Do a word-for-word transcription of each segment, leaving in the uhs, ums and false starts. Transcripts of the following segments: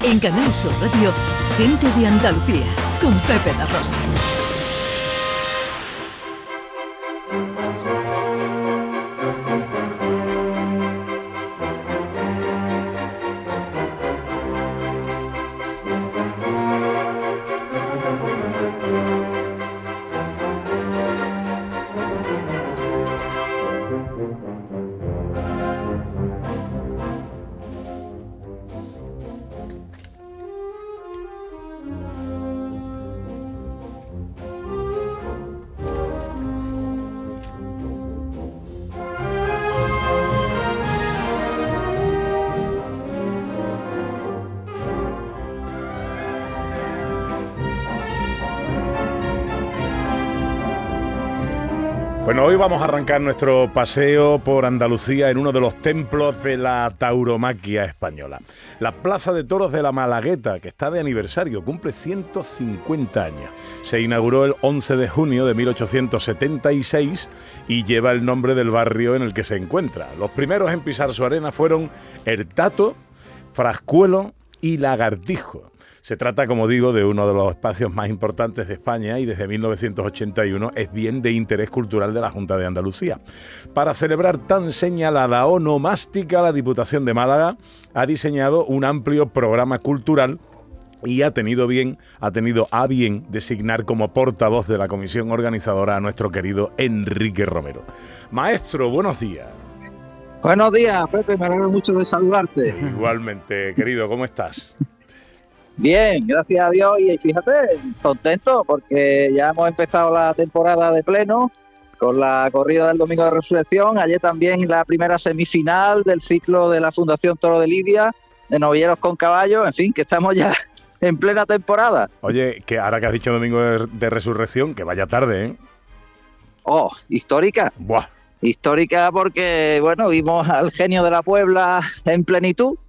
En Canal Sur Radio, Gente de Andalucía, con Pepe da Rosa. Bueno, hoy vamos a arrancar nuestro paseo por Andalucía en uno de los templos de la tauromaquia española. La Plaza de Toros de la Malagueta, que está de aniversario, cumple ciento cincuenta años. Se inauguró el once de junio de mil ochocientos setenta y seis y lleva el nombre del barrio en el que se encuentra. Los primeros en pisar su arena fueron Ertato, Frascuelo y Lagartijo. Se trata, como digo, de uno de los espacios más importantes de España y desde mil novecientos ochenta y uno es bien de interés cultural de la Junta de Andalucía. Para celebrar tan señalada onomástica, la Diputación de Málaga ha diseñado un amplio programa cultural y ha tenido bien, ha tenido a bien designar como portavoz de la comisión organizadora a nuestro querido Enrique Romero. Maestro, buenos días. Buenos días, Pepe, me alegro mucho de saludarte. Igualmente, querido, ¿cómo estás? Bien, gracias a Dios, y fíjate, contento porque ya hemos empezado la temporada de pleno con la corrida del Domingo de Resurrección. Ayer también la primera semifinal del ciclo de la Fundación Toro de Lidia, de novilleros con caballos, en fin, que estamos ya en plena temporada. Oye, que ahora que has dicho Domingo de, de Resurrección, que vaya tarde, ¿eh? Oh, histórica. Buah. Histórica porque, bueno, vimos al genio de la Puebla en plenitud.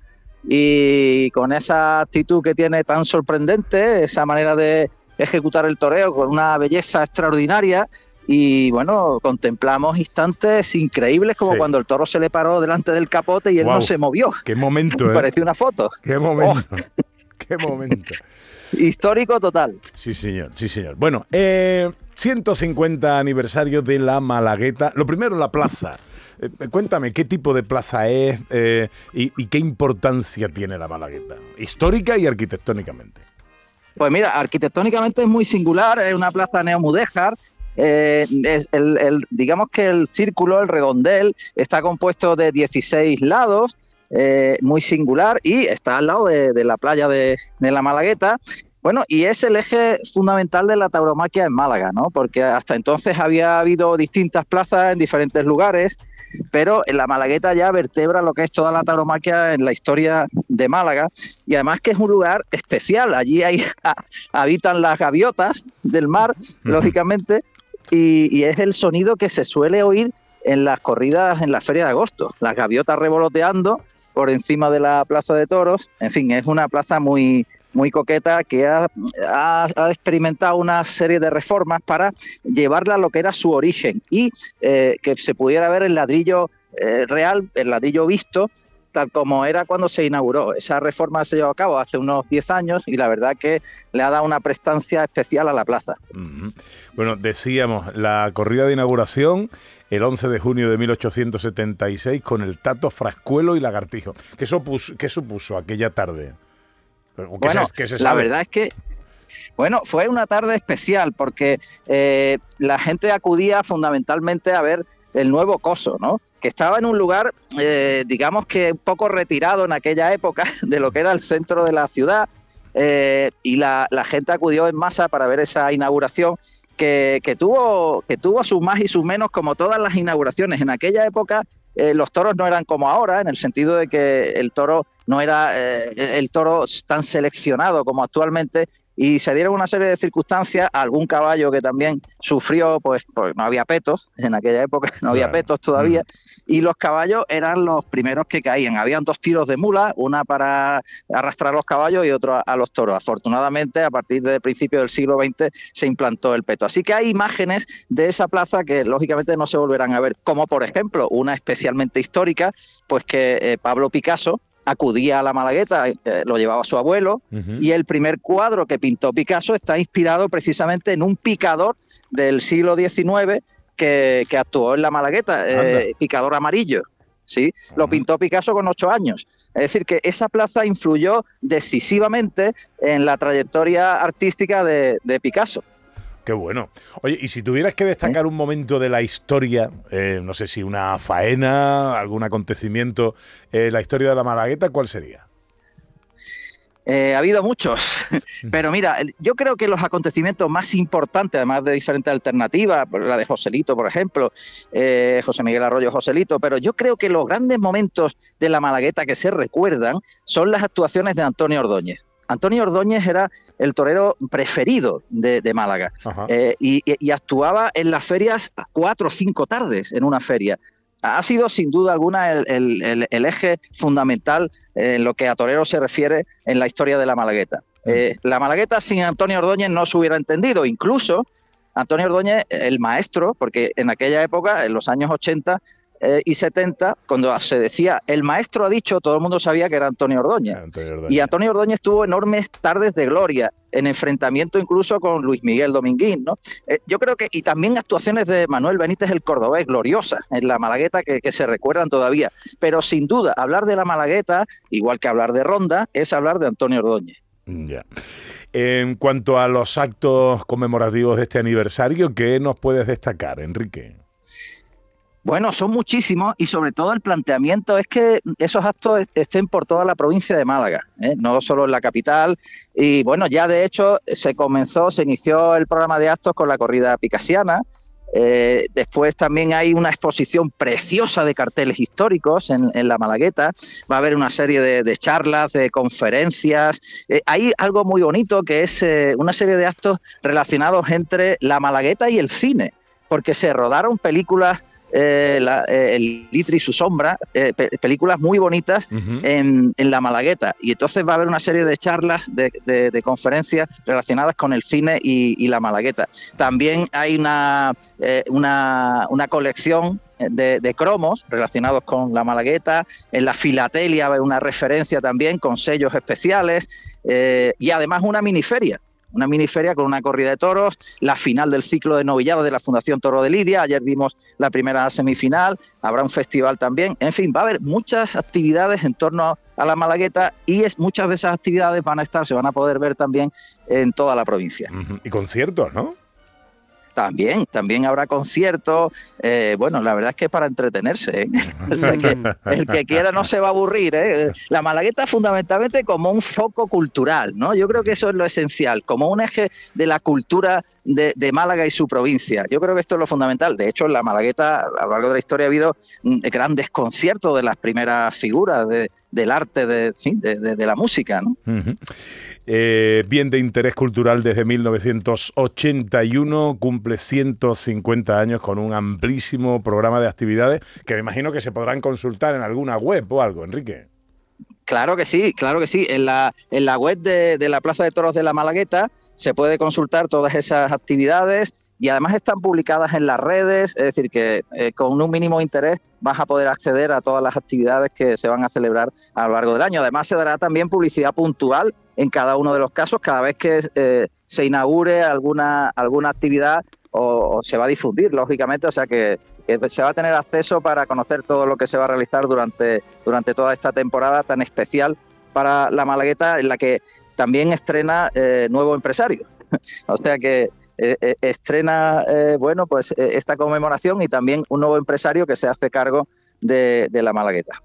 Y con esa actitud que tiene tan sorprendente, esa manera de ejecutar el toreo con una belleza extraordinaria, y bueno, contemplamos instantes increíbles como sí. Cuando el toro se le paró delante del capote y él wow. no se movió. ¡Qué momento! ¿eh? Parecía una foto. ¡Qué momento! Oh. ¡Qué momento! Histórico total. Sí, señor, sí, señor. Bueno, eh, ciento cincuenta aniversario de la Malagueta. Lo primero, la plaza. Eh, cuéntame, ¿qué tipo de plaza es eh, y, y qué importancia tiene la Malagueta? Histórica y arquitectónicamente. Pues mira, arquitectónicamente es muy singular, es una plaza neomudéjar. Eh, es el, el, digamos que el círculo, el redondel, está compuesto de dieciséis lados, eh, muy singular, y está al lado de, de la playa de, de la Malagueta. Bueno, y es el eje fundamental de la tauromaquia en Málaga, ¿no? Porque hasta entonces había habido distintas plazas en diferentes lugares, pero en la Malagueta ya vertebra lo que es toda la tauromaquia en la historia de Málaga, y además que es un lugar especial. Allí hay, habitan las gaviotas del mar, lógicamente, y, y es el sonido que se suele oír en las corridas en la Feria de Agosto, las gaviotas revoloteando por encima de la Plaza de Toros. En fin, es una plaza muy... muy coqueta, que ha, ha, ha experimentado una serie de reformas para llevarla a lo que era su origen y eh, que se pudiera ver el ladrillo eh, real, el ladrillo visto, tal como era cuando se inauguró. Esa reforma se llevó a cabo hace unos diez años y la verdad que le ha dado una prestancia especial a la plaza. Uh-huh. Bueno, decíamos, la corrida de inauguración el once de junio de mil ochocientos setenta y seis con el Tato, Frascuelo y Lagartijo. ¿Qué supuso, qué supuso aquella tarde? Bueno, se, se la verdad es que bueno, fue una tarde especial porque eh, la gente acudía fundamentalmente a ver el nuevo coso, ¿no? Que estaba en un lugar, eh, digamos que un poco retirado en aquella época de lo que era el centro de la ciudad, eh, y la, la gente acudió en masa para ver esa inauguración que, que, tuvo, que tuvo sus más y sus menos, como todas las inauguraciones. En aquella época eh, los toros no eran como ahora, en el sentido de que el toro no era eh, el toro tan seleccionado como actualmente, y se dieron una serie de circunstancias. Algún caballo que también sufrió, pues, pues no había petos, en aquella época no había petos todavía, y los caballos eran los primeros que caían. Habían dos tiros de mula, una para arrastrar los caballos y otro a, a los toros. Afortunadamente, a partir del principio del siglo veinte se implantó el peto. Así que hay imágenes de esa plaza que lógicamente no se volverán a ver, como por ejemplo una especialmente histórica, pues que eh, Pablo Picasso acudía a la Malagueta, eh, lo llevaba su abuelo, uh-huh. y el primer cuadro que pintó Picasso está inspirado precisamente en un picador del siglo diecinueve que, que actuó en la Malagueta, eh, picador amarillo. Sí, uh-huh. Lo pintó Picasso con ocho años. Es decir, que esa plaza influyó decisivamente en la trayectoria artística de, de Picasso. Qué bueno. Oye, y si tuvieras que destacar un momento de la historia, eh, no sé si una faena, algún acontecimiento, eh, la historia de la Malagueta, ¿cuál sería? Eh, ha habido muchos, pero mira, yo creo que los acontecimientos más importantes, además de diferentes alternativas, la de Joselito, por ejemplo, eh, José Miguel Arroyo Joselito, pero yo creo que los grandes momentos de la Malagueta que se recuerdan son las actuaciones de Antonio Ordóñez. Antonio Ordóñez era el torero preferido de, de Málaga eh, y, y actuaba en las ferias cuatro o cinco tardes en una feria. Ha sido sin duda alguna el, el, el, el eje fundamental en lo que a torero se refiere en la historia de la Malagueta. Eh, la Malagueta sin Antonio Ordóñez no se hubiera entendido, incluso Antonio Ordóñez, el maestro, porque en aquella época, en los años ochenta, Eh, y setenta, cuando se decía el maestro ha dicho, todo el mundo sabía que era Antonio Ordóñez. Antonio Ordóñez. Y Antonio Ordóñez tuvo enormes tardes de gloria, en enfrentamiento incluso con Luis Miguel Dominguín, ¿no? Eh, yo creo que, y también actuaciones de Manuel Benítez el Cordobés, gloriosas en la Malagueta, que, que se recuerdan todavía. Pero sin duda, hablar de la Malagueta, igual que hablar de Ronda, es hablar de Antonio Ordóñez. Ya. En cuanto a los actos conmemorativos de este aniversario, ¿qué nos puedes destacar, Enrique? Bueno, son muchísimos y sobre todo el planteamiento es que esos actos estén por toda la provincia de Málaga, ¿eh? No solo en la capital. Y bueno, ya de hecho se comenzó, se inició el programa de actos con la corrida picasiana. Eh, después también hay una exposición preciosa de carteles históricos en, en la Malagueta. Va a haber una serie de, de charlas, de conferencias. Eh, hay algo muy bonito que es eh, una serie de actos relacionados entre la Malagueta y el cine, porque se rodaron películas. Eh, la, eh, el Litri y su sombra, eh, pe películas muy bonitas uh-huh. en, en la Malagueta, y entonces va a haber una serie de charlas, de, de, de conferencias relacionadas con el cine y, y la Malagueta. También hay una, eh, una, una colección de, de cromos relacionados con la Malagueta. En la filatelia va a haber una referencia también con sellos especiales, eh, y además una miniferia. Una miniferia con una corrida de toros, la final del ciclo de novilladas de la Fundación Toro de Lidia. Ayer vimos la primera semifinal, habrá un festival también. En fin, va a haber muchas actividades en torno a la Malagueta y es, muchas de esas actividades van a estar, se van a poder ver también en toda la provincia. Uh-huh. Y conciertos, ¿no? También, también habrá conciertos. Eh, bueno, la verdad es que es para entretenerse, ¿eh? O sea que el que quiera no se va a aburrir, ¿eh? La Malagueta fundamentalmente como un foco cultural, ¿no? Yo creo que eso es lo esencial, como un eje de la cultura de, de Málaga y su provincia. Yo creo que esto es lo fundamental. De hecho, en la Malagueta, a lo largo de la historia, ha habido grandes conciertos de las primeras figuras de, del arte, de, sí, de, de, de la música, ¿no? Uh-huh. Eh, bien de interés cultural desde mil novecientos ochenta y uno, cumple ciento cincuenta años con un amplísimo programa de actividades que me imagino que se podrán consultar en alguna web o algo, Enrique. Claro que sí, claro que sí. En la, en la web de, de la Plaza de Toros de la Malagueta se puede consultar todas esas actividades y además están publicadas en las redes, es decir, que eh, con un mínimo interés vas a poder acceder a todas las actividades que se van a celebrar a lo largo del año. Además se dará también publicidad puntual en cada uno de los casos, cada vez que eh, se inaugure alguna, alguna actividad o, o se va a difundir, lógicamente, o sea que, que se va a tener acceso para conocer todo lo que se va a realizar durante, durante toda esta temporada tan especial para la Malagueta, en la que también estrena eh, nuevo empresario. O sea que eh, eh, estrena eh, bueno, pues eh, esta conmemoración y también un nuevo empresario que se hace cargo de, de la Malagueta.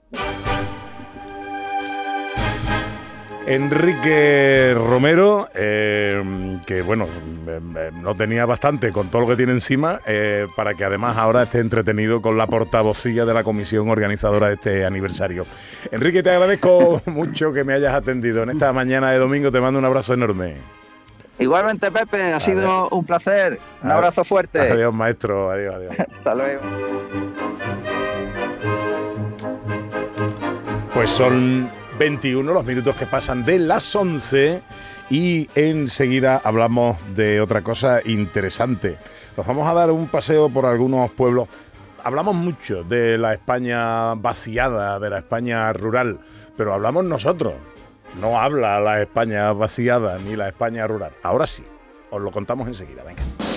Enrique Romero, eh, que bueno, eh, lo tenía bastante con todo lo que tiene encima, eh, para que además ahora esté entretenido con la portavocía de la comisión organizadora de este aniversario. Enrique, te agradezco mucho que me hayas atendido en esta mañana de domingo, te mando un abrazo enorme. Igualmente, Pepe, ha sido adiós. Un placer, un abrazo fuerte. Adiós, maestro, adiós, adiós. Hasta luego. Pues son veintiuno los minutos que pasan de las once y enseguida hablamos de otra cosa interesante. Nos vamos a dar un paseo por algunos pueblos hablamos mucho de la España vaciada, de la España rural, pero hablamos nosotros. No habla la España vaciada ni la España rural. Ahora sí, os lo contamos enseguida, venga.